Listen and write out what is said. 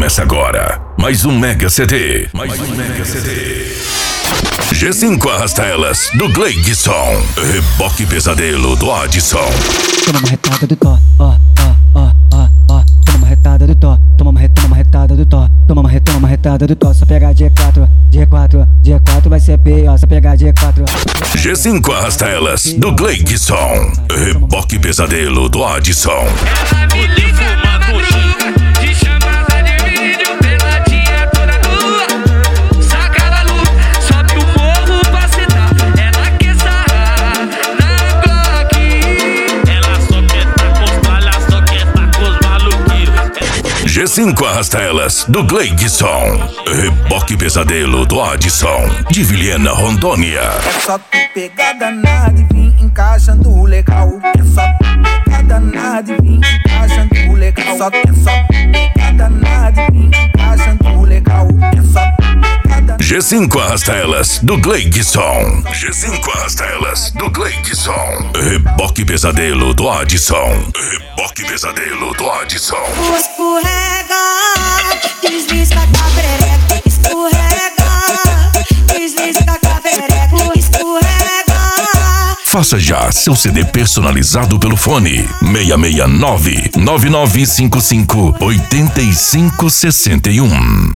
Começa agora mais um Mega CD. G5 Arrasta Elas, do Gleidson. Reboque Pesadelo, do Adson. Toma uma retada do Tó, ó. Toma uma retada do Tó, toma uma retada do Tó. Toma uma retada do Tó, só pegar G4 vai ser pior, só pegar G4. G5 Arrasta Elas, do Gleidson. Reboque Pesadelo, do Adson. G5 Arrasta Elas, do Gleidson. Reboque Pesadelo, do Adson. De Vilhena, Rondônia. É só tu pegar danado e vir encaixando legal. É só tu pegar danado e vir encaixando legal. É só tu pegar danado e vir encaixando legal. É só tu pegar danado. G5 Arrasta Elas, do Gleidson. G5 Arrasta Elas, do Gleidson. Reboque Pesadelo, do Adson. Reboque Pesadelo, do Adson. Escorrega, desliza com a perereca. Escorrega, desliza com a perereca. Escorrega. Faça já seu CD personalizado pelo fone 669-9955-8561.